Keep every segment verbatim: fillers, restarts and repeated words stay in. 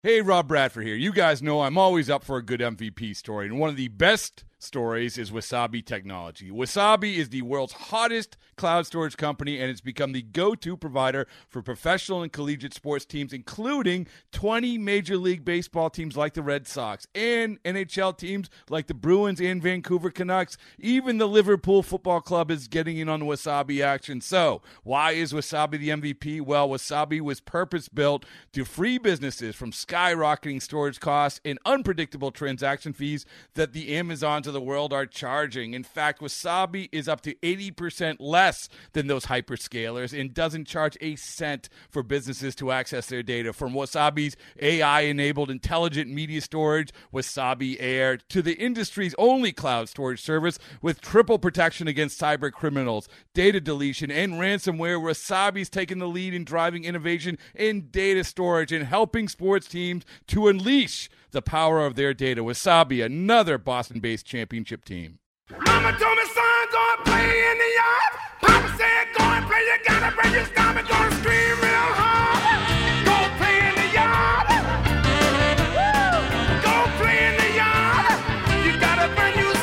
Hey, Rob Bradford here. You guys know I'm always up for a good M V P story, and one of the best stories is Wasabi Technology. Wasabi is the world's hottest cloud storage company, and it's become the go-to provider for professional and collegiate sports teams, including twenty Major League Baseball teams like the Red Sox and N H L teams like the Bruins and Vancouver Canucks. Even the Liverpool Football Club is getting in on the Wasabi action. So, why is Wasabi the M V P? Well, Wasabi was purpose-built to free businesses from skyrocketing storage costs and unpredictable transaction fees that the Amazons of the world are charging. In fact, Wasabi is up to eighty percent less than those hyperscalers and doesn't charge a cent for businesses to access their data. From Wasabi's A I-enabled intelligent media storage, Wasabi Air, to the industry's only cloud storage service with triple protection against cyber criminals, data deletion, and ransomware, Wasabi's taken the lead in driving innovation in data storage and helping sports teams to unleash the power of their data. Wasabi, another Boston-based championship team. Mama told me, son, go and play in the yard. Papa said, go and play, you gotta break your stomach, go and scream real hard. Go play in the yard. Woo! Go play in the yard. You gotta burn your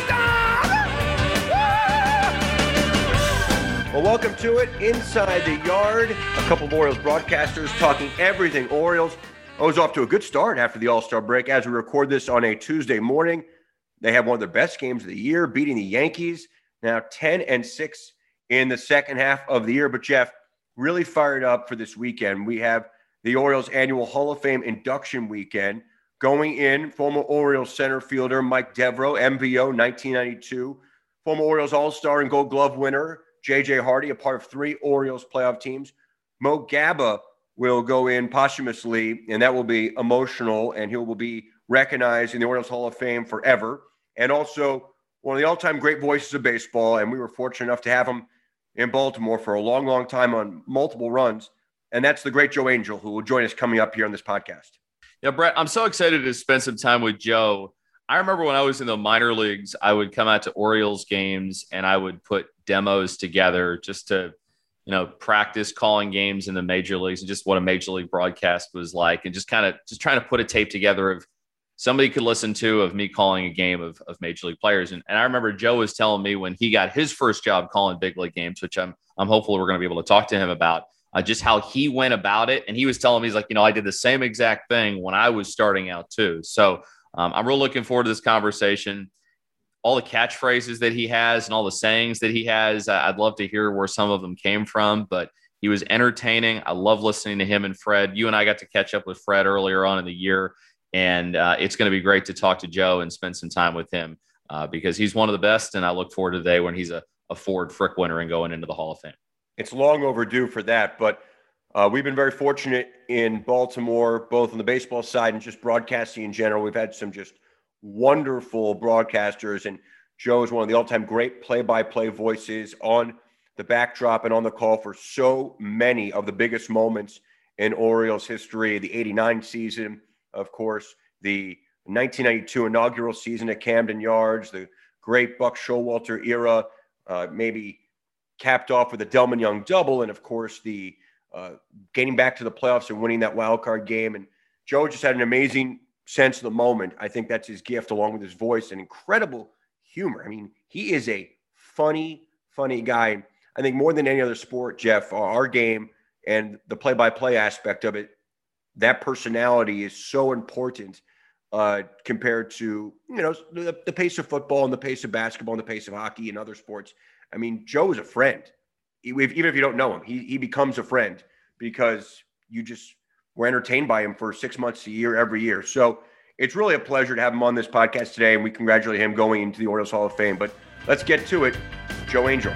stomach. Well, welcome to it, Inside the Yard. A couple of Orioles broadcasters talking everything Orioles. I was off to a good start after the All-Star break. As we record this on a Tuesday morning, they have one of their best games of the year, beating the Yankees. Now ten and six in the second half of the year. But Jeff, really fired up for this weekend. We have the Orioles annual Hall of Fame induction weekend. Going in, former Orioles center fielder Mike Devereaux, M V O nineteen ninety-two. Former Orioles All-Star and Gold Glove winner J J Hardy, a part of three Orioles playoff teams. Mo Gaba will go in posthumously, and that will be emotional, and he will be recognized in the Orioles Hall of Fame forever. And also one of the all-time great voices of baseball, and we were fortunate enough to have him in Baltimore for a long, long time on multiple runs, and that's the great Joe Angel, who will join us coming up here on this podcast. Yeah, Brett, I'm so excited to spend some time with Joe. I remember when I was in the minor leagues, I would come out to Orioles games, and I would put demos together just to you know, practice calling games in the major leagues and just what a major league broadcast was like. And just kind of just trying to put a tape together of somebody could listen to of me calling a game of, of major league players. And, and I remember Joe was telling me when he got his first job calling big league games, which I'm, I'm hopeful we're going to be able to talk to him about uh, just how he went about it. And he was telling me, he's like, you know, I did the same exact thing when I was starting out too. So um, I'm really looking forward to this conversation. All the catchphrases that he has and all the sayings that he has, I'd love to hear where some of them came from, but he was entertaining. I love listening to him and Fred. You and I got to catch up with Fred earlier on in the year, and uh, it's going to be great to talk to Joe and spend some time with him uh, because he's one of the best, and I look forward to the day when he's a, a Ford Frick winner and going into the Hall of Fame. It's long overdue for that, but uh, we've been very fortunate in Baltimore, both on the baseball side and just broadcasting in general. We've had some just wonderful broadcasters, and Joe is one of the all-time great play-by-play voices on the backdrop and on the call for so many of the biggest moments in Orioles history. The eighty-nine season, of course, the nineteen ninety-two inaugural season at Camden Yards, the great Buck Showalter era, uh, maybe capped off with a Delman Young double, and of course the uh, getting back to the playoffs and winning that wild card game. And Joe just had an amazing sense of the moment. I think that's his gift, along with his voice and incredible humor. I mean, he is a funny, funny guy. I think more than any other sport, Jeff, our game and the play-by-play aspect of it, that personality is so important uh, compared to, you know, the, the pace of football and the pace of basketball and the pace of hockey and other sports. I mean, Joe is a friend. He, even if you don't know him, he he becomes a friend because you just we're entertained by him for six months a year, every year. So it's really a pleasure to have him on this podcast today, and we congratulate him going into the Orioles Hall of Fame. But let's get to it. Joe Angel.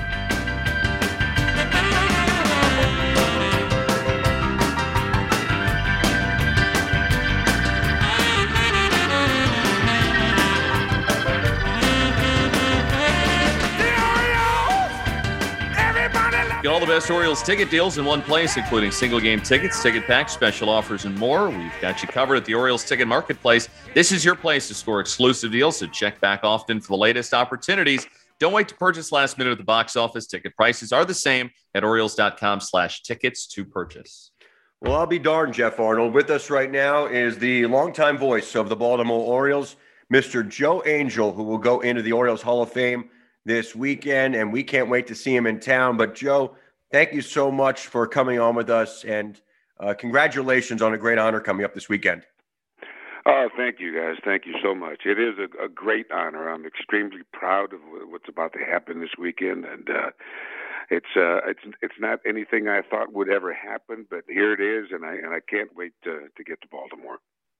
Get all the best Orioles ticket deals in one place, including single game tickets, ticket packs, special offers, and more. We've got you covered at the Orioles Ticket Marketplace. This is your place to score exclusive deals, so check back often for the latest opportunities. Don't wait to purchase last minute at the box office. Ticket prices are the same at Orioles dot com slash tickets to purchase. Well, I'll be darned, Jeff Arnold. With us right now is the longtime voice of the Baltimore Orioles, Mister Joe Angel, who will go into the Orioles Hall of Fame this weekend, and we can't wait to see him in town. But, Joe, thank you so much for coming on with us, and uh, congratulations on a great honor coming up this weekend. Oh, thank you, guys. Thank you so much. It is a, a great honor. I'm extremely proud of what's about to happen this weekend, and uh, it's uh, it's it's not anything I thought would ever happen, but here it is, and I and I can't wait to to get to Baltimore.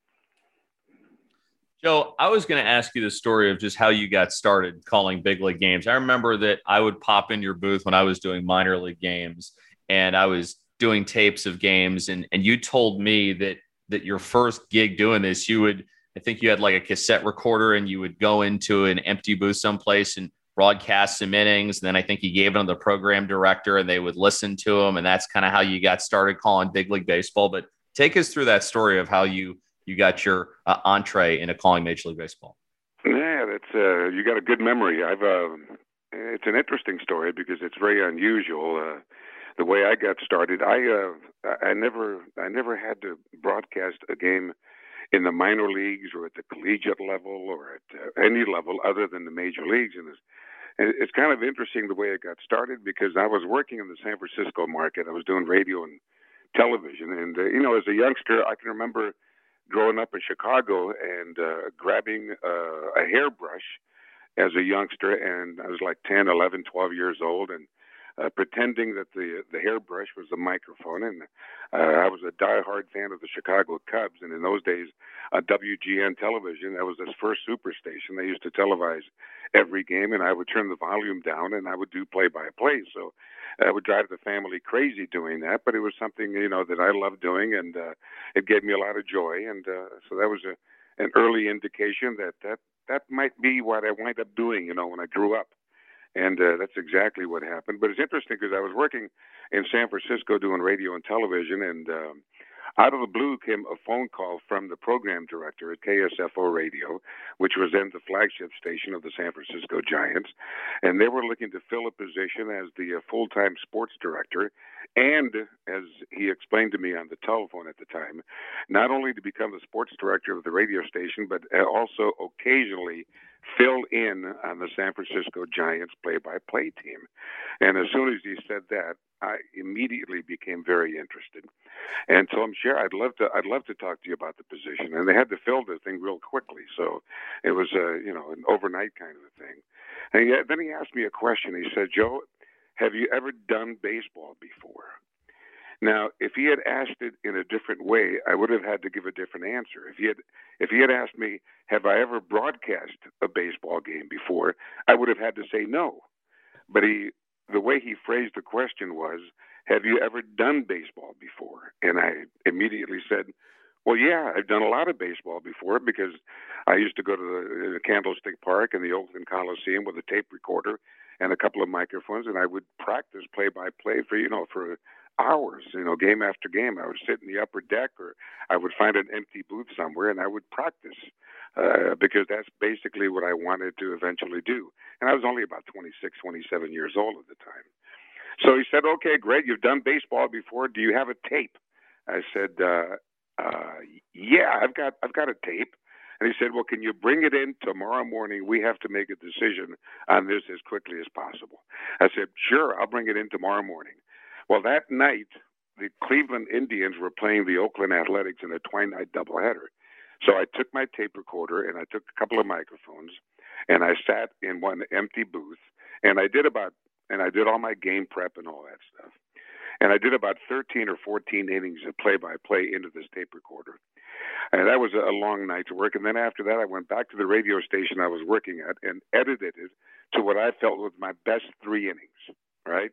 Joe, I was going to ask you the story of just how you got started calling big league games. I remember that I would pop in your booth when I was doing minor league games, and I was doing tapes of games, and and you told me that that your first gig doing this, you would, I think you had like a cassette recorder, and you would go into an empty booth someplace and broadcast some innings. And then I think you gave them to the program director, and they would listen to them. And that's kind of how you got started calling big league baseball. But take us through that story of how you, you got your uh, entree into calling Major League Baseball. Yeah, that's, uh, you got a good memory. I've, uh, it's an interesting story because it's very unusual. Uh, the way I got started, I, uh, I never, I never had to broadcast a game in the minor leagues or at the collegiate level or at uh, any level other than the major leagues. And it's, it's kind of interesting the way it got started because I was working in the San Francisco market. I was doing radio and television. And, uh, you know, as a youngster, I can remember growing up in Chicago and uh, grabbing uh, a hairbrush as a youngster. And I was like ten, eleven, twelve years old. And Uh, pretending that the the hairbrush was the microphone, and uh, I was a diehard fan of the Chicago Cubs. And in those days, uh, W G N television, that was this first superstation. They used to televise every game, and I would turn the volume down, and I would do play-by-play. So I would drive the family crazy doing that, but it was something you know that I loved doing, and uh, it gave me a lot of joy. And uh, so that was a, an early indication that that that might be what I wind up doing, you know, when I grew up. And uh, that's exactly what happened. But it's interesting because I was working in San Francisco doing radio and television, and um, out of the blue came a phone call from the program director at K S F O Radio, which was then the flagship station of the San Francisco Giants. And they were looking to fill a position as the uh, full-time sports director, and as he explained to me on the telephone at the time, not only to become the sports director of the radio station, but also occasionally fill in on the San Francisco Giants play-by-play team. And as soon as he said that, I immediately became very interested. And so I'm sure I'd love to I'd love to talk to you about the position. And they had to fill the thing real quickly, so it was a you know an overnight kind of a thing. And he, then he asked me a question. He said, "Joe, have you ever done baseball before?" Now, if he had asked it in a different way, I would have had to give a different answer. If he had, if he had asked me, "Have I ever broadcast a baseball game before?" I would have had to say no. But he, the way he phrased the question was, "Have you ever done baseball before?" And I immediately said, "Well, yeah, I've done a lot of baseball before because I used to go to the, the Candlestick Park and the Oakland Coliseum with a tape recorder and a couple of microphones, and I would practice play-by-play for you know for." hours, you know, game after game. I would sit in the upper deck or I would find an empty booth somewhere and I would practice uh, because that's basically what I wanted to eventually do. And I was only about twenty-six, twenty-seven years old at the time. So he said, "Okay, great. You've done baseball before. Do you have a tape?" I said, uh, uh, "Yeah, I've got, I've got a tape." And he said, "Well, can you bring it in tomorrow morning? We have to make a decision on this as quickly as possible." I said, "Sure, I'll bring it in tomorrow morning." Well, that night, the Cleveland Indians were playing the Oakland Athletics in a twilight doubleheader. So I took my tape recorder and I took a couple of microphones and I sat in one empty booth and I did about, and I did all my game prep and all that stuff. And I did about thirteen or fourteen innings of play-by-play into this tape recorder. And that was a long night to work. And then after that, I went back to the radio station I was working at and edited it to what I felt was my best three innings, right?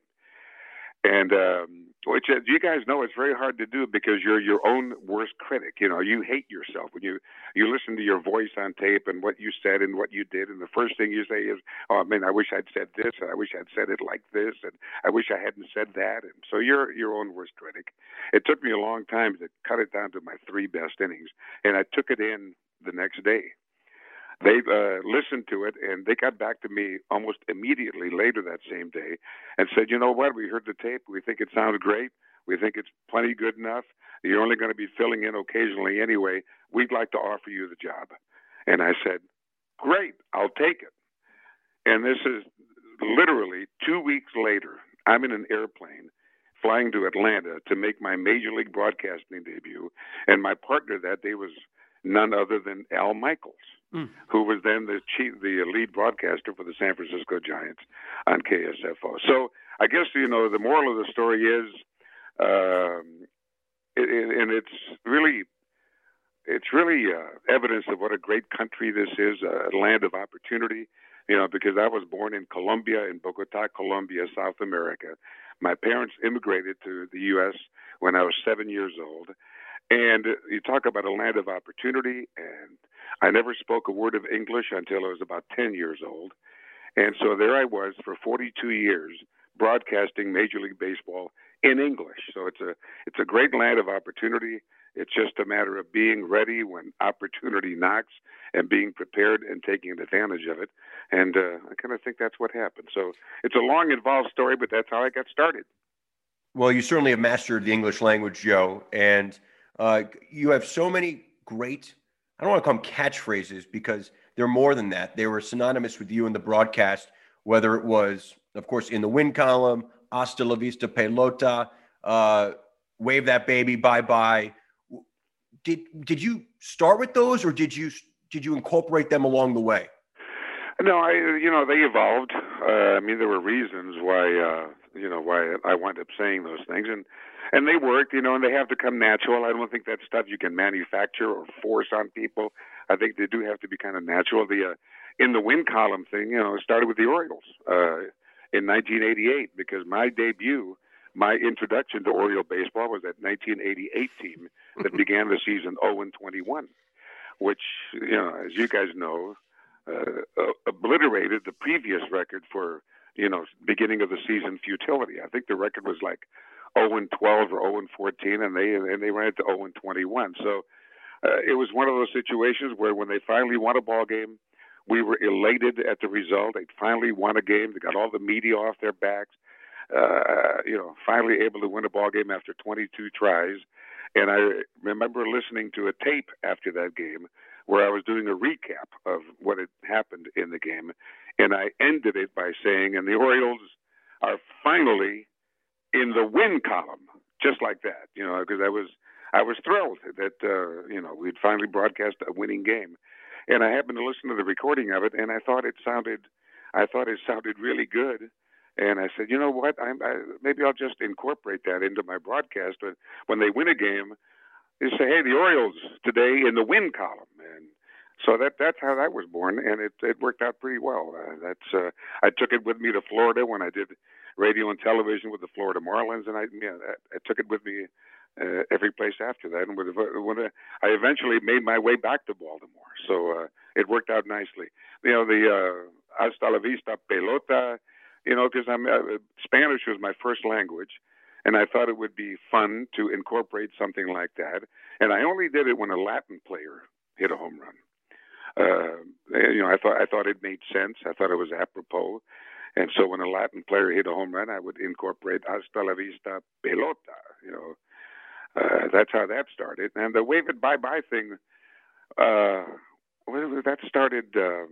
And um, which, as you guys know, it's very hard to do because you're your own worst critic. You know, you hate yourself when you, you listen to your voice on tape and what you said and what you did. And the first thing you say is, "Oh, man, I wish I'd said this. And I wish I'd said it like this. And I wish I hadn't said that." And so you're your own worst critic. It took me a long time to cut it down to my three best innings. And I took it in the next day. They uh, listened to it, and they got back to me almost immediately later that same day and said, "You know what? We heard the tape. We think it sounded great. We think it's plenty good enough. You're only going to be filling in occasionally anyway. We'd like to offer you the job. And I said, great, I'll take it. And this is literally two weeks later. I'm in an airplane flying to Atlanta to make my Major League Broadcasting debut. And my partner that day was none other than Al Michaels, mm. who was then the chief, the lead broadcaster for the San Francisco Giants on K S F O. So I guess, you know, the moral of the story is, um, it, it, and it's really, it's really uh, evidence of what a great country this is, a land of opportunity. You know, because I was born in Colombia, in Bogota, Colombia, South America. My parents immigrated to the U S when I was seven years old. And you talk about a land of opportunity, and I never spoke a word of English until I was about ten years old. And so there I was for forty-two years broadcasting Major League Baseball in English. So it's a it's a great land of opportunity. It's just a matter of being ready when opportunity knocks and being prepared and taking advantage of it. And uh, I kind of think that's what happened. So it's a long, involved story, but that's how I got started. Well, you certainly have mastered the English language, Joe. And uh, you have so many great, I don't want to call them catchphrases because they're more than that. They were synonymous with you in the broadcast, whether it was, of course, in the win column, hasta la vista pelota, uh, wave that baby, bye-bye. Did did you start with those, or did you did you incorporate them along the way? No, I you know they evolved. Uh, I mean, there were reasons why uh, you know why I wound up saying those things, and and they worked. You know, and they have to come natural. I don't think that's stuff you can manufacture or force on people. I think they do have to be kind of natural. The uh, in the win column thing, you know, it started with the Orioles uh, in nineteen eighty-eight because my debut. My introduction to Oriole baseball was that nineteen eighty-eight team that began the season oh and twenty-one, which, you know, as you guys know, uh, uh, obliterated the previous record for, you know, beginning of the season futility. I think the record was like oh and twelve or oh and fourteen, and they and they ran it to oh and twenty-one. So uh, it was one of those situations where when they finally won a ball game, we were elated at the result. They finally won a game. They got all the media off their backs. Uh, you know, finally able to win a ball game after twenty-two tries. And I remember listening to a tape after that game where I was doing a recap of what had happened in the game. And I ended it by saying, and the Orioles are finally in the win column, just like that, you know, because I was, I was thrilled that, uh, you know, we'd finally broadcast a winning game. And I happened to listen to the recording of it, and I thought it sounded, I thought it sounded really good. And I said, you know what? I, I, maybe I'll just incorporate that into my broadcast. But when they win a game, they say, "Hey, the Orioles today in the win column." And so that that's how that was born, and it it worked out pretty well. Uh, that's uh, I took it with me to Florida when I did radio and television with the Florida Marlins, and I yeah, I, I took it with me uh, every place after that. And with, when I eventually made my way back to Baltimore, so uh, it worked out nicely. You know, the uh, hasta la vista pelota. You know, because I'm uh, Spanish was my first language, and I thought it would be fun to incorporate something like that. And I only did it when a Latin player hit a home run. Uh, you know, I thought I thought it made sense. I thought it was apropos. And so when a Latin player hit a home run, I would incorporate hasta la vista pelota. You know, uh, that's how that started. And the wave it bye bye thing, uh, that started. Um,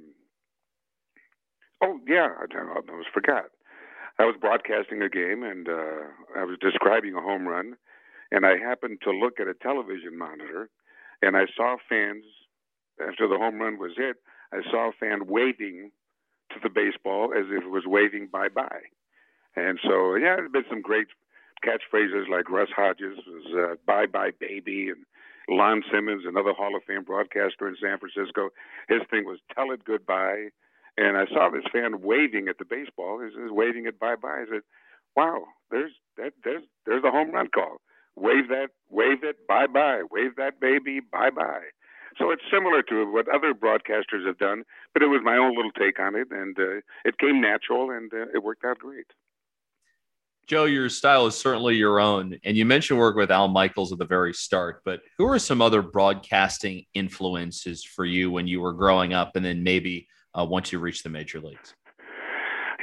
Oh, yeah, I almost forgot. I was broadcasting a game, and uh, I was describing a home run, and I happened to look at a television monitor, and I saw fans, after the home run was hit, I saw a fan waving to the baseball as if it was waving bye-bye. And so, yeah, there's been some great catchphrases like Russ Hodges was uh, bye-bye baby, and Lon Simmons, another Hall of Fame broadcaster in San Francisco, his thing was tell it goodbye. And I saw this fan waving at the baseball. He was waving it bye-bye. I said, wow, there's that, there's there's a home run call. Wave that, wave it, bye-bye. Wave that baby, bye-bye. So it's similar to what other broadcasters have done, but it was my own little take on it, and uh, it came natural, and uh, it worked out great. Joe, your style is certainly your own. And you mentioned work with Al Michaels at the very start, but who are some other broadcasting influences for you when you were growing up and then maybe uh, once you reached the major leagues?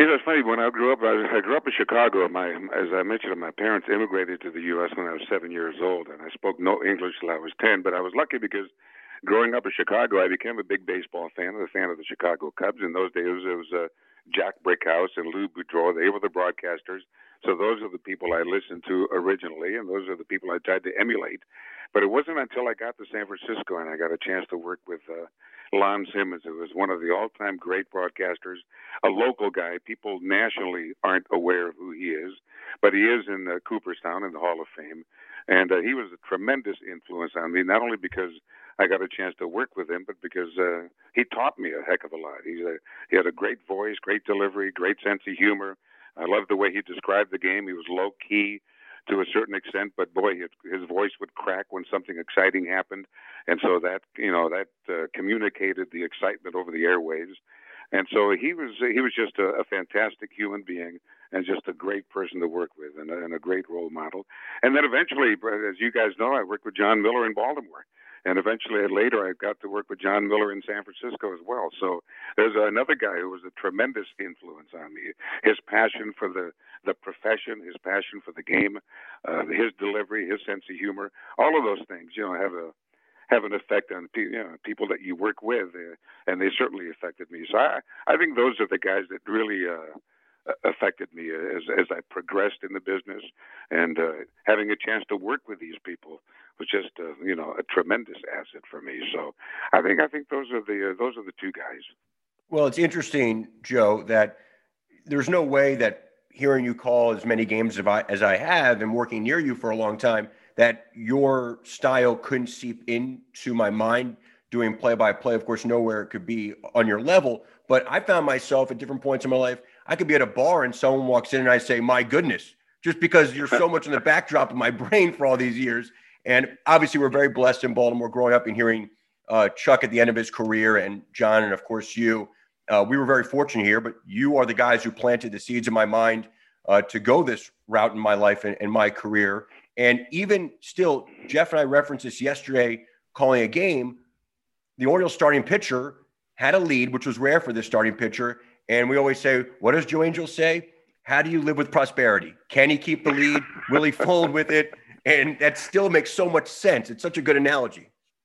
You know, it's funny. When I grew up, I, I grew up in Chicago. My, as I mentioned, my parents immigrated to the U S when I was seven years old, and I spoke no English till I was ten. But I was lucky because growing up in Chicago, I became a big baseball fan. I'm a fan of the Chicago Cubs. In those days, it was uh, Jack Brickhouse and Lou Boudreau. They were the broadcasters. So those are the people I listened to originally, and those are the people I tried to emulate. But it wasn't until I got to San Francisco and I got a chance to work with uh, Lon Simmons, who was one of the all-time great broadcasters, a local guy. People nationally aren't aware of who he is, but he is in uh, Cooperstown in the Hall of Fame. And uh, he was a tremendous influence on me, not only because I got a chance to work with him, but because uh, he taught me a heck of a lot. He's a, he had a great voice, great delivery, great sense of humor. I loved the way he described the game. He was low-key to a certain extent, but boy, his, his voice would crack when something exciting happened, and so that you know that uh, communicated the excitement over the airwaves. And so he was he was just a, a fantastic human being and just a great person to work with and a, and a great role model. And then eventually, as you guys know, I worked with John Miller in Baltimore. And eventually, later, I got to work with John Miller in San Francisco as well. So there's another guy who was a tremendous influence on me. His passion for the, the profession, his passion for the game, uh, his delivery, his sense of humor, all of those things, you know, have a have an effect on you know, people that you work with, uh, and they certainly affected me. So I, I think those are the guys that really uh, affected me as as I progressed in the business, and uh, having a chance to work with these people was just uh, you know a tremendous asset for me. So I think I think those are the uh, those are the two guys. Well, it's interesting, Joe, that there's no way that hearing you call as many games as I, as I have and working near you for a long time, that your style couldn't seep into my mind doing play-by-play. Of course, nowhere it could be on your level, but I found myself at different points in my life, I could be at a bar and someone walks in and I say, my goodness, just because you're so much in the backdrop of my brain for all these years. And obviously we're very blessed in Baltimore growing up and hearing uh, Chuck at the end of his career and John, and of course you. Uh, we were very fortunate here, but you are the guys who planted the seeds in my mind uh, to go this route in my life and, and my career. And even still, Jeff and I referenced this yesterday calling a game. The Orioles starting pitcher had a lead, which was rare for this starting pitcher. And we always say, what does Joe Angel say? How do you live with prosperity? Can he keep the lead? Will he fold with it? And that still makes so much sense. It's such a good analogy.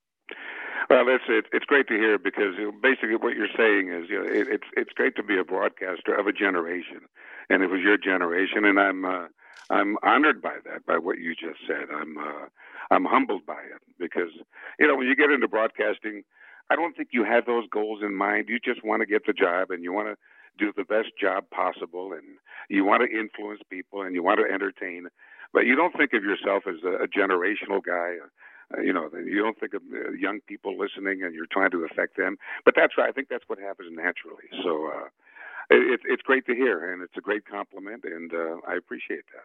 Well, it's it, it's great to hear because you know, basically what you're saying is you know it, it's it's great to be a broadcaster of a generation, and it was your generation, and I'm uh, I'm honored by that, by what you just said. I'm uh, I'm humbled by it because you know when you get into broadcasting, I don't think you have those goals in mind. You just want to get the job, and you want to do the best job possible, and you want to influence people, and you want to entertain, but you don't think of yourself as a, a generational guy. Uh, you know, you don't think of uh, young people listening and you're trying to affect them. But that's right. I think that's what happens naturally. So uh, it, it's great to hear, and it's a great compliment, and uh, I appreciate that.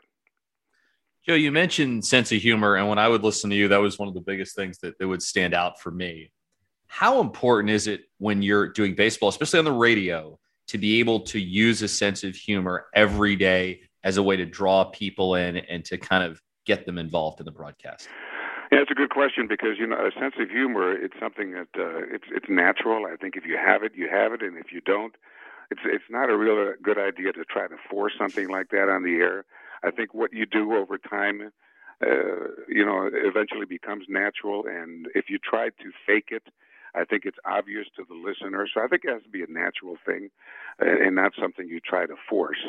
Joe, you mentioned sense of humor, and when I would listen to you, that was one of the biggest things that, that would stand out for me. How important is it when you're doing baseball, especially on the radio, to be able to use a sense of humor every day as a way to draw people in and to kind of get them involved in the broadcast? Yeah, it's a good question because, you know, a sense of humor, it's something that uh, it's it's natural. I think if you have it, you have it. And if you don't, it's it's not a real good idea to try to force something like that on the air. I think what you do over time, uh, you know, eventually becomes natural. And if you try to fake it, I think it's obvious to the listener. So I think it has to be a natural thing and not something you try to force.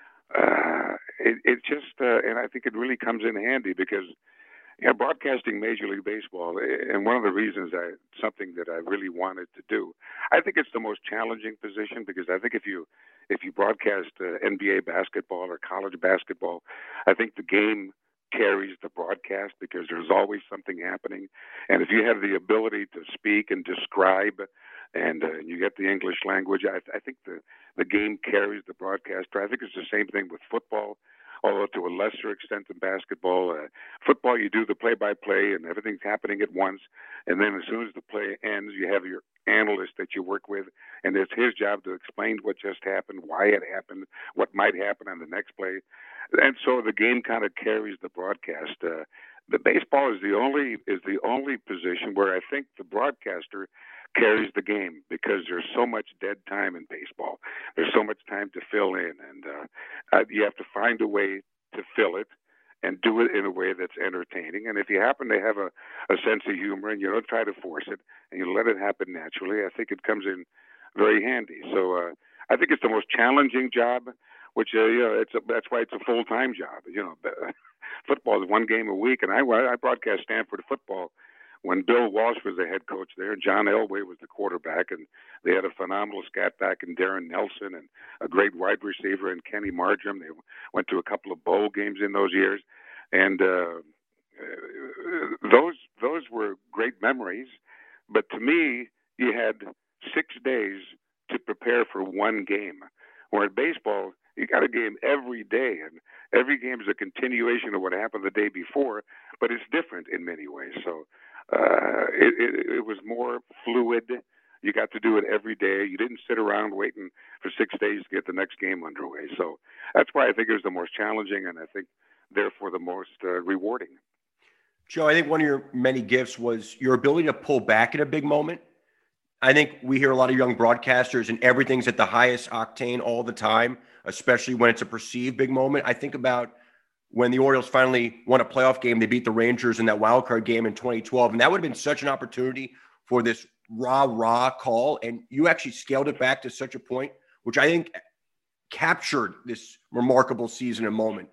Uh, it, it just, uh, and I think it really comes in handy because, yeah, broadcasting Major League Baseball, and one of the reasons I something that I really wanted to do, I think it's the most challenging position because I think if you if you broadcast uh, N B A basketball or college basketball, I think the game carries the broadcast because there's always something happening, and if you have the ability to speak and describe, and uh, you get the English language, I, I think the the game carries the broadcaster. I think it's the same thing with football. Although to a lesser extent than basketball. Uh, football, you do the play-by-play, and everything's happening at once. And then as soon as the play ends, you have your analyst that you work with, and it's his job to explain what just happened, why it happened, what might happen on the next play. And so the game kind of carries the broadcast. Uh, the baseball is the only is the only position where I think the broadcaster carries the game because there's so much dead time in baseball. There's so much time to fill in, and uh, uh, you have to find a way to fill it and do it in a way that's entertaining. And if you happen to have a, a sense of humor and you don't try to force it and you let it happen naturally, I think it comes in very handy. So uh, I think it's the most challenging job, which uh, you know, it's a, that's why it's a full time job. You know, football is one game a week, and I I broadcast Stanford football when Bill Walsh was the head coach there, and John Elway was the quarterback, and they had a phenomenal scat back in Darren Nelson and a great wide receiver in Kenny Marjoram. They went to a couple of bowl games in those years, and uh, those those were great memories. But to me, you had six days to prepare for one game. Where in baseball, you got a game every day, and every game is a continuation of what happened the day before, but it's different in many ways. So uh, it, it, it was more fluid. You got to do it every day. You didn't sit around waiting for six days to get the next game underway. So that's why I think it was the most challenging, and I think therefore the most uh, rewarding. Joe, I think one of your many gifts was your ability to pull back at a big moment. I think we hear a lot of young broadcasters and everything's at the highest octane all the time, especially when it's a perceived big moment. I think about when the Orioles finally won a playoff game, they beat the Rangers in that wild card game in twenty twelve. And that would have been such an opportunity for this rah, rah call. And you actually scaled it back to such a point, which I think captured this remarkable season and moment.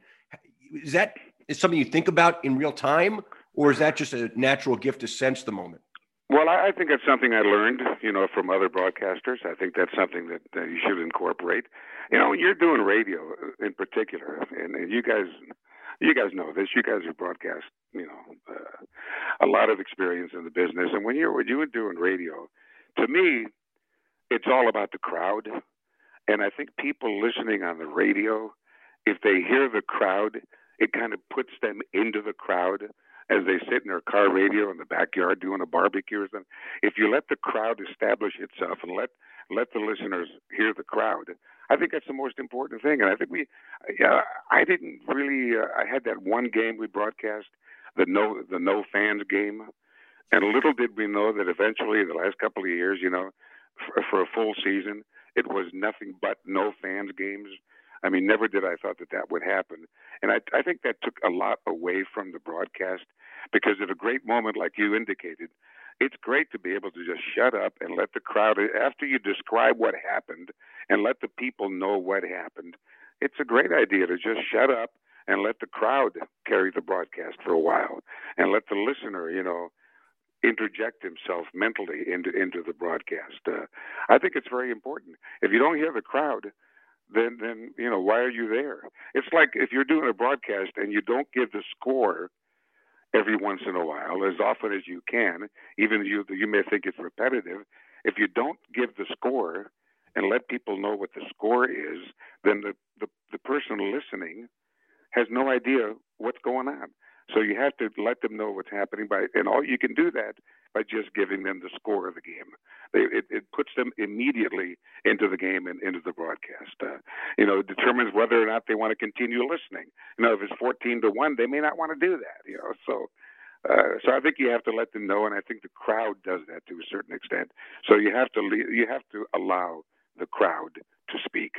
Is that is something you think about in real time, or is that just a natural gift to sense the moment? Well, I think that's something I learned, you know, from other broadcasters. I think that's something that, that you should incorporate. You know, when you're doing radio in particular, and, and you guys, you guys know this. You guys are broadcast, you know, uh, a lot of experience in the business. And when you're when you're doing radio, to me, it's all about the crowd. And I think people listening on the radio, if they hear the crowd, it kind of puts them into the crowd as they sit in their car radio in the backyard doing a barbecue or something. If you let the crowd establish itself and let let the listeners hear the crowd, I think that's the most important thing. And I think we, yeah, I didn't really. Uh, I had that one game we broadcast, the no the no fans game, and little did we know that eventually, the last couple of years, you know, for, for a full season, it was nothing but no fans games. I mean, never did I thought that that would happen. And I, I think that took a lot away from the broadcast because at a great moment, like you indicated, it's great to be able to just shut up and let the crowd, after you describe what happened and let the people know what happened, it's a great idea to just shut up and let the crowd carry the broadcast for a while and let the listener, you know, interject himself mentally into, into the broadcast. Uh, I think it's very important. If you don't hear the crowd, then, then, you know, why are you there? It's like if you're doing a broadcast and you don't give the score every once in a while, as often as you can, even you you may think it's repetitive, if you don't give the score and let people know what the score is, then the, the, the person listening has no idea what's going on. So you have to let them know what's happening by, and all you can do that by just giving them the score of the game. They, it, it puts them immediately into the game and into the broadcast. Uh, you know, it determines whether or not they want to continue listening. You know, if it's fourteen to one, they may not want to do that. You know, so uh, so I think you have to let them know, and I think the crowd does that to a certain extent. So you have to le- you have to allow the crowd to speak.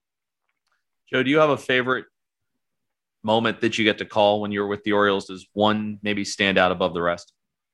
Joe, do you have a favorite moment that you get to call when you were with the Orioles? Does one maybe stand out above the rest?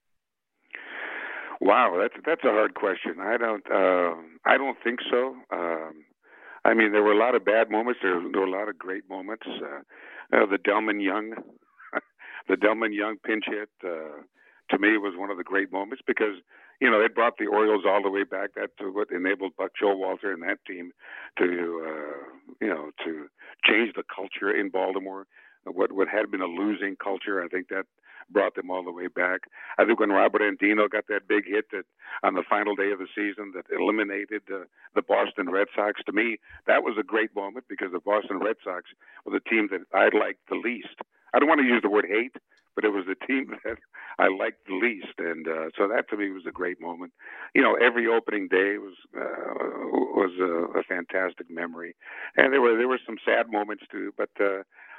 Wow, that's that's a hard question. I don't uh, I don't think so. Um, I mean, there were a lot of bad moments. There, there were a lot of great moments. Uh, uh, the Delman Young, the Delman Young pinch hit, uh, to me was one of the great moments because you know it brought the Orioles all the way back. That's what enabled Buck Showalter and that team to uh, you know to change the culture in Baltimore. What what had been a losing culture, I think that brought them all the way back. I think when Robert Andino got that big hit that on the final day of the season that eliminated uh, the Boston Red Sox, to me, that was a great moment because the Boston Red Sox were the team that I liked the least. I don't want to use the word hate, but it was the team that I liked the least. And uh, so that to me was a great moment. You know, every opening day was uh, was a, a fantastic memory. And there were there were some sad moments too, but uh,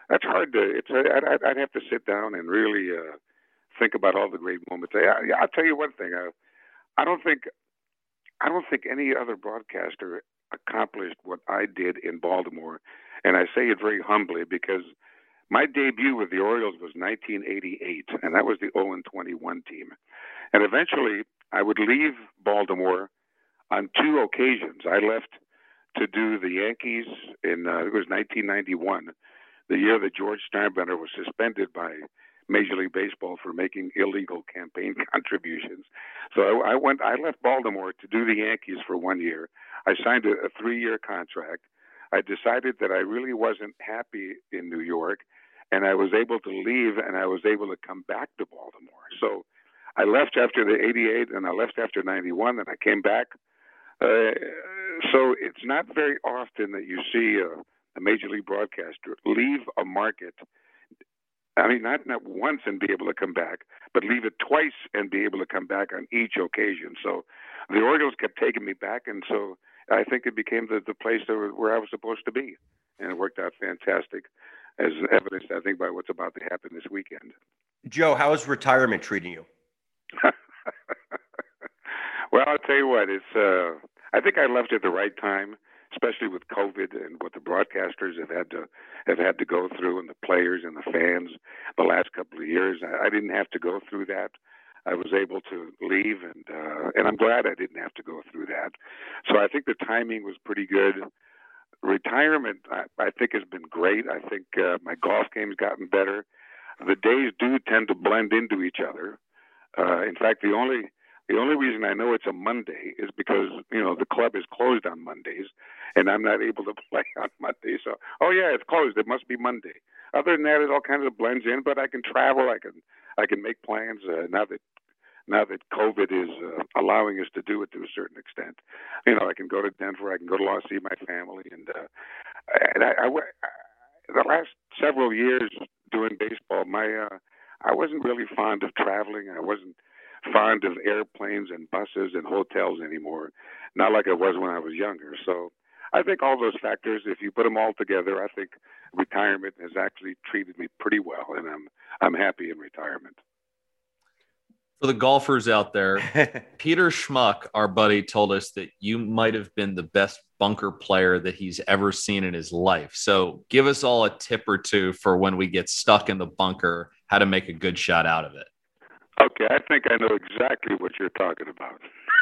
that's hard to. It's I'd, I'd have to sit down and really uh, think about all the great moments. I, I'll tell you one thing. I, I don't think I don't think any other broadcaster accomplished what I did in Baltimore, and I say it very humbly because my debut with the Orioles was nineteen eighty-eight, and that was the oh and twenty-one team. And eventually, I would leave Baltimore on two occasions. I left to do the Yankees in uh, it was nineteen ninety-one, the year that George Steinbrenner was suspended by Major League Baseball for making illegal campaign contributions. So I, I went. I left Baltimore to do the Yankees for one year. I signed a, a three-year contract. I decided that I really wasn't happy in New York, and I was able to leave, and I was able to come back to Baltimore. So I left after the eighty-eight, and I left after ninety-one, and I came back. Uh, so it's not very often that you see a, a major league broadcaster leave a market. I mean, not not once and be able to come back, but leave it twice and be able to come back on each occasion. So the Orioles kept taking me back, and so I think it became the, the place that, where I was supposed to be, and it worked out fantastic, as evidenced, I think, by what's about to happen this weekend. Joe, how is retirement treating you? Well, I'll tell you what, it's. Uh, I think I left at the right time, especially with COVID and what the broadcasters have had to have had to go through, and the players and the fans the last couple of years. I, I didn't have to go through that. I was able to leave, and uh, and I'm glad I didn't have to go through that. So I think the timing was pretty good. Retirement, I, I think, has been great. I think uh, my golf game's gotten better. The days do tend to blend into each other. Uh, in fact, the only the only reason I know it's a Monday is because, you know, the club is closed on Mondays, and I'm not able to play on Monday. So, oh yeah, it's closed. It must be Monday. Other than that, it all kind of blends in. But I can travel. I can I can make plans uh, now that now that COVID is uh, allowing us to do it to a certain extent. You know, I can go to Denver. I can go to Los see my family, and uh, and I, I, I the last several years doing baseball, my uh, I wasn't really fond of traveling. I wasn't fond of airplanes and buses and hotels anymore, not like I was when I was younger. So I think all those factors, if you put them all together, I think retirement has actually treated me pretty well, and I'm I'm happy in retirement. For the golfers out there, Peter Schmuck, our buddy, told us that you might have been the best bunker player that he's ever seen in his life. So give us all a tip or two for when we get stuck in the bunker, how to make a good shot out of it. Okay, I think I know exactly what you're talking about.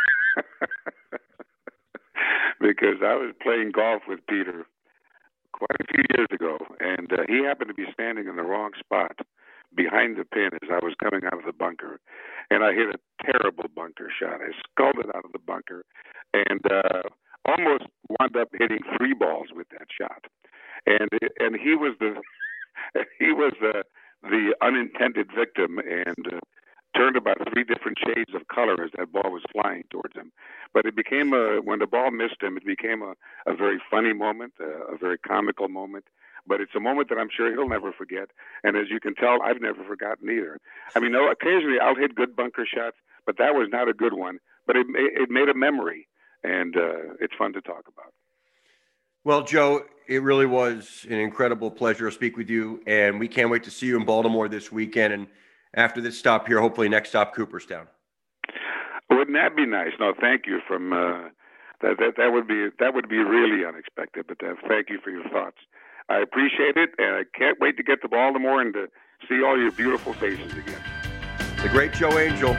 Because I was playing golf with Peter quite a few years ago, and uh, he happened to be standing in the wrong spot behind the pin as I was coming out of the bunker. And I hit a terrible bunker shot. I sculled it out of the bunker and uh, almost wound up hitting three balls with that shot. And and he was the he was the the unintended victim, and uh, turned about three different shades of color as that ball was flying towards him. But it became a, when the ball missed him, it became a, a very funny moment, a, a very comical moment. But it's a moment that I'm sure he'll never forget. And as you can tell, I've never forgotten either. I mean, no, occasionally I'll hit good bunker shots, but that was not a good one. But it, it made a memory, and uh, it's fun to talk about. Well, Joe, it really was an incredible pleasure to speak with you, and we can't wait to see you in Baltimore this weekend. And after this stop here, hopefully next stop, Cooperstown. Wouldn't that be nice? No, thank you. From uh, that, that that would be that would be really unexpected. But uh, thank you for your thoughts. I appreciate it, and I can't wait to get to Baltimore and to see all your beautiful faces again. The great Joe Angel.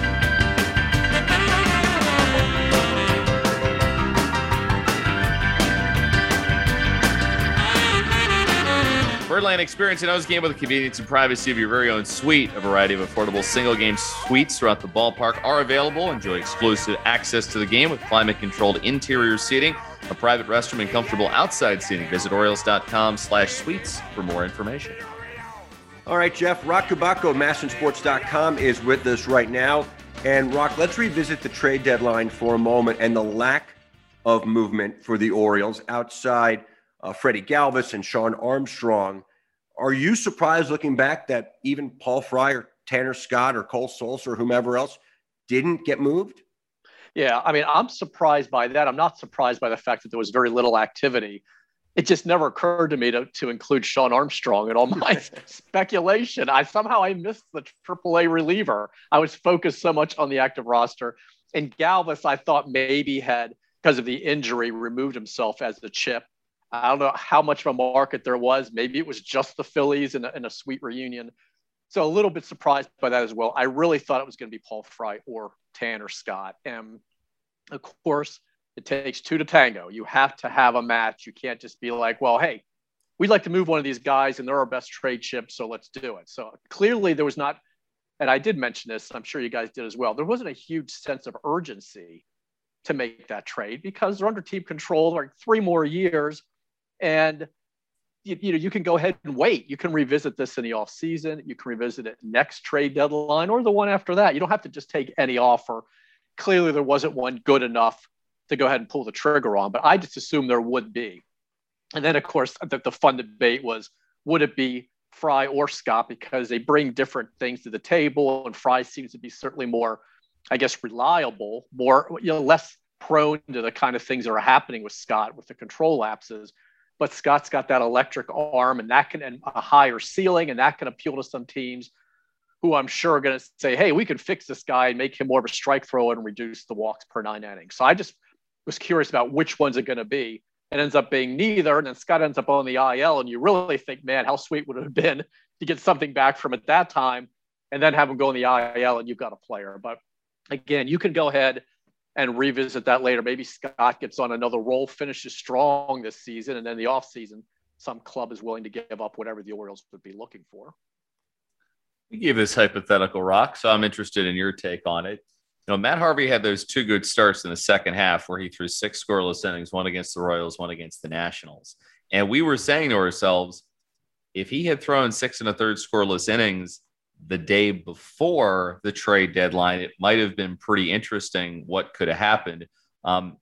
Birdland, experience an O's game with the convenience and privacy of your very own suite. A variety of affordable single-game suites throughout the ballpark are available. Enjoy exclusive access to the game with climate-controlled interior seating, a private restroom, and comfortable outside seating. Visit Orioles.com slash suites for more information. All right, Jeff. Rock Kubatko of Masson Sports dot com is with us right now. And, Rock, let's revisit the trade deadline for a moment and the lack of movement for the Orioles outside Uh, Freddie Galvis and Sean Armstrong. Are you surprised looking back that even Paul Fry or Tanner Scott or Cole Sulser or whomever else didn't get moved? Yeah, I mean, I'm surprised by that. I'm not surprised by the fact that there was very little activity. it just never occurred to me to, to include Sean Armstrong in all my speculation. I somehow I missed the triple A reliever. I was focused so much on the active roster. And Galvis, I thought maybe had, because of the injury, removed himself as the chip. I don't know how much of a market there was. Maybe it was just the Phillies in a, in a sweet reunion. So a little bit surprised by that as well. I really thought it was going to be Paul Fry or Tanner Scott. And of course, it takes two to tango. You have to have a match. You can't just be like, well, hey, we'd like to move one of these guys and they're our best trade chip, so let's do it. So clearly there was not, and I did mention this, I'm sure you guys did as well, there wasn't a huge sense of urgency to make that trade because they're under team control, like three more years. And you, you know, you can go ahead and wait. You can revisit this in the off season. You can revisit it next trade deadline or the one after that. You don't have to just take any offer. Clearly there wasn't one good enough to go ahead and pull the trigger on, but I just assumed there would be. And then of course the, the fun debate was, would it be Fry or Scott, because they bring different things to the table, and Fry seems to be certainly more, I guess, reliable, more, you know, less prone to the kind of things that are happening with Scott with the control lapses. But Scott's got that electric arm, and that can, and a higher ceiling, and that can appeal to some teams who I'm sure are going to say, hey, we can fix this guy and make him more of a strike thrower and reduce the walks per nine innings. So I just was curious about which one's it going to be. It ends up being neither. And then Scott ends up on the I L. And you really think, man, how sweet would it have been to get something back from at that time and then have him go in the I L and you've got a player. But again, you can go ahead and revisit that later. Maybe Scott gets on another roll, finishes strong this season. And then the offseason, some club is willing to give up whatever the Orioles would be looking for. You gave this hypothetical, Rock, so I'm interested in your take on it. You know, Matt Harvey had those two good starts in the second half where he threw six scoreless innings, one against the Royals, one against the Nationals. And we were saying to ourselves, if he had thrown six and a third scoreless innings the day before the trade deadline, it might have been pretty interesting what could have happened. Um,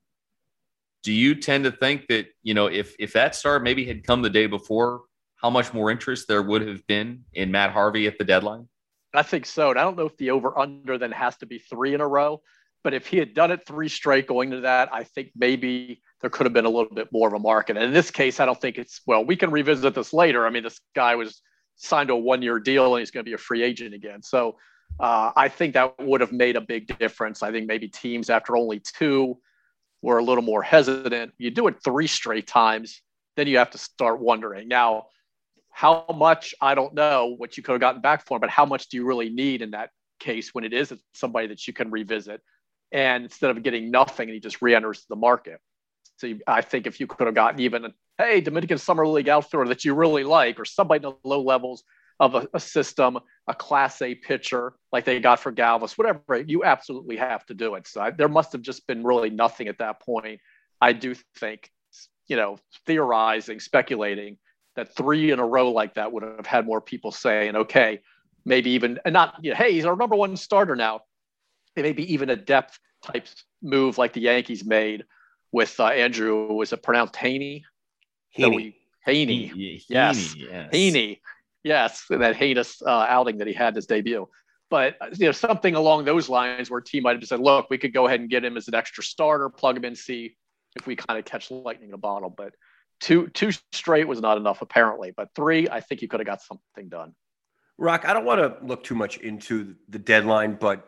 do you tend to think that, you know, if, if that start maybe had come the day before, how much more interest there would have been in Matt Harvey at the deadline? I think so. And I don't know if the over-under then has to be three in a row. But if he had done it three straight going to that, I think maybe there could have been a little bit more of a market. And in this case, I don't think it's, well, we can revisit this later. I mean, this guy was signed to a one-year deal and he's going to be a free agent again. So uh, I think that would have made a big difference. I think maybe teams after only two were a little more hesitant. You do it three straight times, then you have to start wondering. Now, how much, I don't know what you could have gotten back for him, but how much do you really need in that case when it is somebody that you can revisit? And instead of getting nothing, and he just re-enters the market. So you, I think if you could have gotten even, a, hey, Dominican Summer League outfielder that you really like, or somebody in the low levels of a, a system, a Class A pitcher like they got for Galvis, whatever, you absolutely have to do it. So I, there must have just been really nothing at that point. I do think, you know, theorizing, speculating, that three in a row like that would have had more people saying, okay, maybe even, and not, you know, hey, he's our number one starter now. Maybe even a depth type move like the Yankees made with uh, Andrew, was it pronounced Haney? Heaney. Haney. Heaney, Yes. yes. Haney. Yes. And that heinous uh, outing that he had his debut. But, you know, something along those lines where a team might have said, look, we could go ahead and get him as an extra starter, plug him in, see if we kind of catch lightning in a bottle. But Two two straight was not enough, apparently. But three, I think you could have got something done. Rock, I don't want to look too much into the deadline, but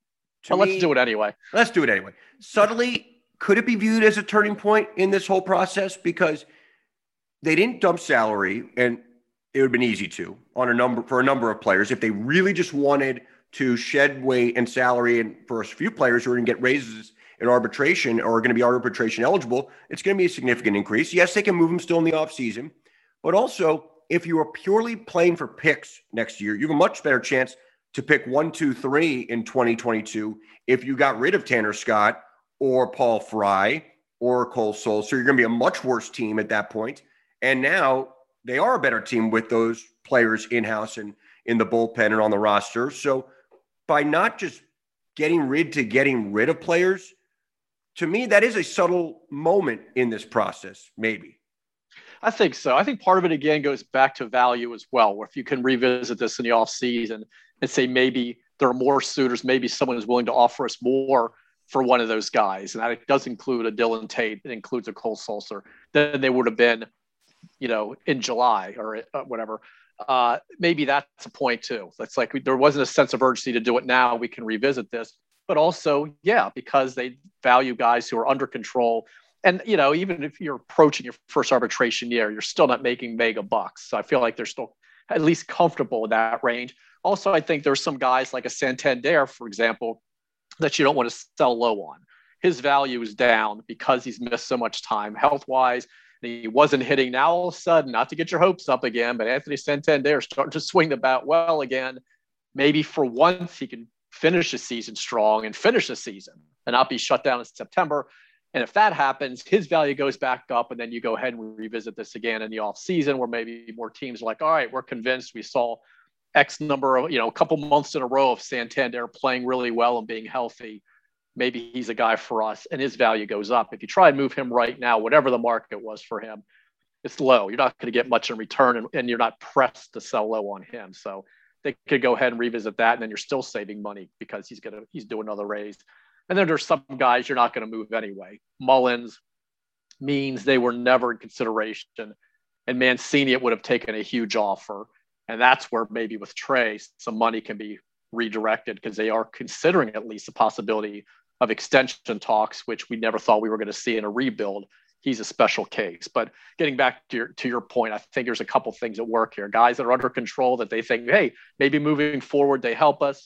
to well, me, let's do it anyway. Let's do it anyway. Subtly, could it be viewed as a turning point in this whole process? Because they didn't dump salary, and it would have been easy to on a number for a number of players if they really just wanted to shed weight and salary, and for a few players who are going to get raises in arbitration or are going to be arbitration eligible, it's going to be a significant increase. Yes, they can move them still in the offseason, but also if you are purely playing for picks next year, you have a much better chance to pick one, two, three in twenty twenty-two if you got rid of Tanner Scott or Paul Fry or Cole Sol. So you're going to be a much worse team at that point. And now they are a better team with those players in-house and in the bullpen and on the roster. So by not just getting rid to getting rid of players, to me, that is a subtle moment in this process, maybe. I think so. I think part of it, again, goes back to value as well, where if you can revisit this in the offseason and say maybe there are more suitors, maybe someone is willing to offer us more for one of those guys. And that does include a Dylan Tate. It includes a Cole Sulser. Then they would have been you know, in July or uh, whatever. Uh, maybe that's a point too. It's like we, there wasn't a sense of urgency to do it now. We can revisit this, but also, yeah, because they value guys who are under control. And, you know, even if you're approaching your first arbitration year, you're still not making mega bucks. So I feel like they're still at least comfortable in that range. Also, I think there's some guys like a Santander, for example, that you don't want to sell low on. His value is down because he's missed so much time health-wise. He wasn't hitting. Now all of a sudden, not to get your hopes up again, but Anthony Santander is starting to swing the bat well again. Maybe for once he can finish the season strong and finish the season and not be shut down in September. And if that happens, his value goes back up, and then you go ahead and revisit this again in the offseason where maybe more teams are like, all right, we're convinced we saw X number of, you know, a couple months in a row of Santander playing really well and being healthy. Maybe he's a guy for us, and his value goes up. If you try and move him right now, whatever the market was for him, it's low. You're not going to get much in return, and, and you're not pressed to sell low on him. So they could go ahead and revisit that, and then you're still saving money because he's going to he's doing another raise. And then there's some guys you're not going to move anyway. Mullins, Means, they were never in consideration, and Mancini, it would have taken a huge offer, and that's where maybe with Trey some money can be redirected because they are considering at least the possibility of extension talks, which we never thought we were going to see in a rebuild. He's a special case. But getting back to your to your point, I think there's a couple things at work here. Guys that are under control that they think, hey, maybe moving forward they help us,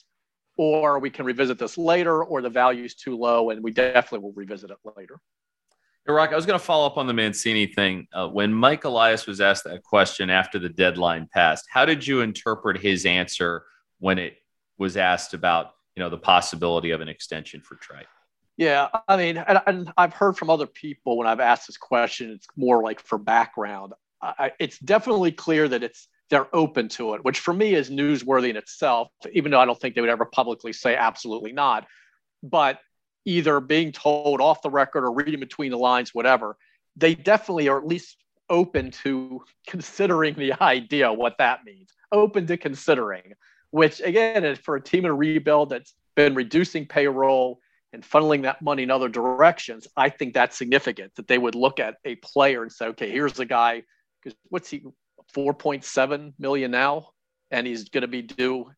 or we can revisit this later, or the value is too low and we definitely will revisit it later. Hey, Rock, I was going to follow up on the Mancini thing. Uh, when Mike Elias was asked that question after the deadline passed, how did you interpret his answer when it was asked about, you know, the possibility of an extension for Trey? Yeah, I mean, and, and I've heard from other people when I've asked this question, it's more like for background. I, it's definitely clear that it's they're open to it, which for me is newsworthy in itself, even though I don't think they would ever publicly say absolutely not. But either being told off the record or reading between the lines, whatever, they definitely are at least open to considering the idea, what that means, open to considering. Which, again, is for a team in a rebuild that's been reducing payroll and funneling that money in other directions, I think that's significant, that they would look at a player and say, okay, here's a guy, because what's he, four point seven million now, and he's going to be due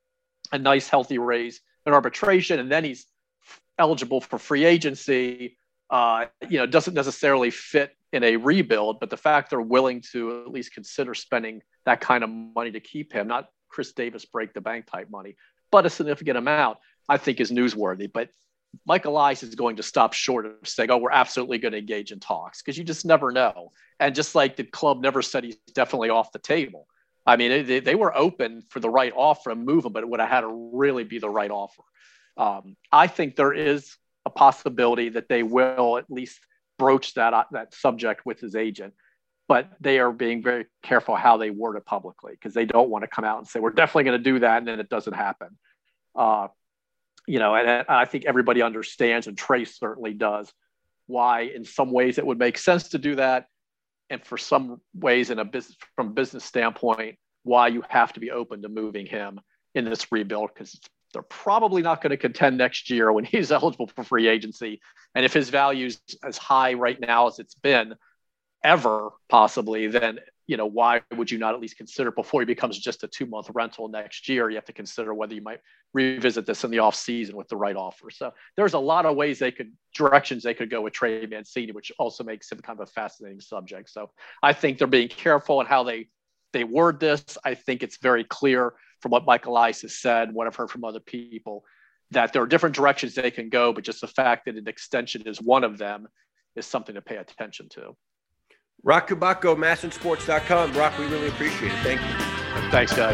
a nice, healthy raise in arbitration, and then he's eligible for free agency. Uh, you know, doesn't necessarily fit in a rebuild, but the fact they're willing to at least consider spending that kind of money to keep him, not Chris Davis break the bank type money, but a significant amount, I think is newsworthy. But Mike Elias is going to stop short of saying, oh, we're absolutely going to engage in talks, because you just never know. And just like the club never said he's definitely off the table. I mean, they, they were open for the right offer to move him, but it would have had to really be the right offer. Um, I think there is a possibility that they will at least broach that, that subject with his agent. But they are being very careful how they word it publicly, because they don't want to come out and say, we're definitely going to do that, and then it doesn't happen. Uh, you know, and, and I think everybody understands, and Trace certainly does, why in some ways it would make sense to do that. And for some ways, in a business, from a business standpoint, why you have to be open to moving him in this rebuild, because they're probably not going to contend next year when he's eligible for free agency. And if his value's as high right now as it's been, ever possibly, then, you know, why would you not at least consider, before he becomes just a two month rental next year, you have to consider whether you might revisit this in the off season with the right offer. So there's a lot of ways they could, directions they could go with Trey Mancini, which also makes him kind of a fascinating subject. So I think they're being careful in how they, they word this. I think it's very clear from what Mike Elias has said, what I've heard from other people, that there are different directions they can go, but just the fact that an extension is one of them is something to pay attention to. Rock Kubatko, Masson Sports dot com. Rock, we really appreciate it. Thank you. Thanks, guys.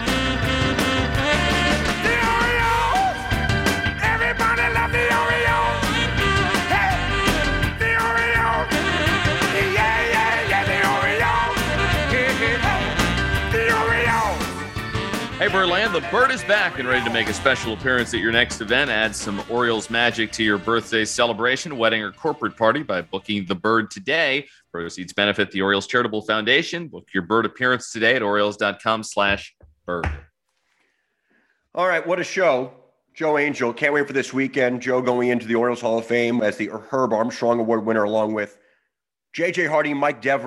The Orioles! Everybody love the Orioles! Hey! The Orioles! Yeah, yeah, yeah, the Orioles! Hey, hey, hey. The Orioles! Hey, Birdland, the Bird is back and ready to make a special appearance at your next event. Add some Orioles magic to your birthday celebration, wedding, or corporate party by booking the Bird today. Proceeds benefit the Orioles Charitable Foundation. Book your Bird appearance today at Orioles dot com slash bird. All right, what a show. Joe Angel, can't wait for this weekend. Joe going into the Orioles Hall of Fame as the Herb Armstrong Award winner, along with J J Hardy, Mike Devereaux,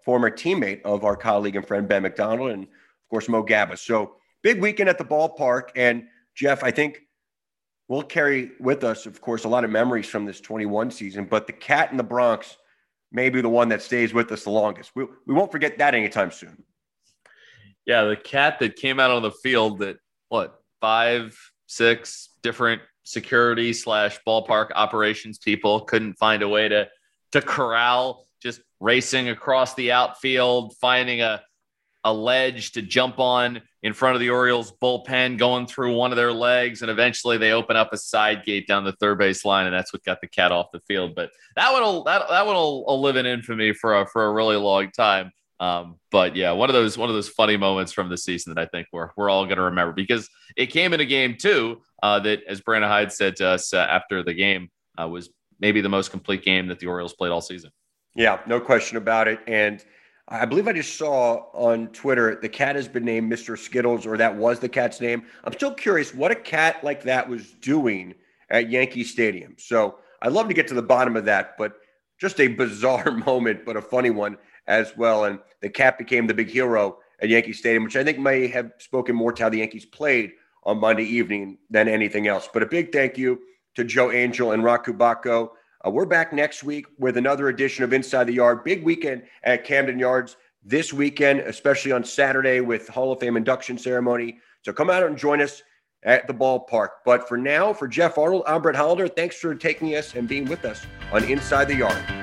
former teammate of our colleague and friend Ben McDonald, and of course Mo Gabba. So big weekend at the ballpark. And Jeff, I think we'll carry with us, of course, a lot of memories from this twenty-one season, but the cat in the Bronx may be the one that stays with us the longest. We, we won't forget that anytime soon. Yeah, the cat that came out on the field that, what, five, six different security slash ballpark operations people couldn't find a way to to corral, just racing across the outfield, finding a a ledge to jump on in front of the Orioles bullpen, going through one of their legs, and eventually they open up a side gate down the third base line, and that's what got the cat off the field. But that one will that that one will, will live in infamy for a for a really long time. Um, but yeah, one of those one of those funny moments from the season that I think we're we're all going to remember, because it came in a game too uh, that, as Brandon Hyde said to us uh, after the game, uh, was maybe the most complete game that the Orioles played all season. Yeah, no question about it. And I believe I just saw on Twitter the cat has been named Mister Skittles, or that was the cat's name. I'm still curious what a cat like that was doing at Yankee Stadium. So I'd love to get to the bottom of that, but just a bizarre moment, but a funny one as well. And the cat became the big hero at Yankee Stadium, which I think may have spoken more to how the Yankees played on Monday evening than anything else. But a big thank you to Joe Angel and Rock Kubatko. Uh, we're back next week with another edition of Inside the Yard. Big weekend at Camden Yards this weekend, especially on Saturday with Hall of Fame induction ceremony. So come out and join us at the ballpark. But for now, for Jeff Arnold, I'm Brett Hollander. Thanks for taking us and being with us on Inside the Yard.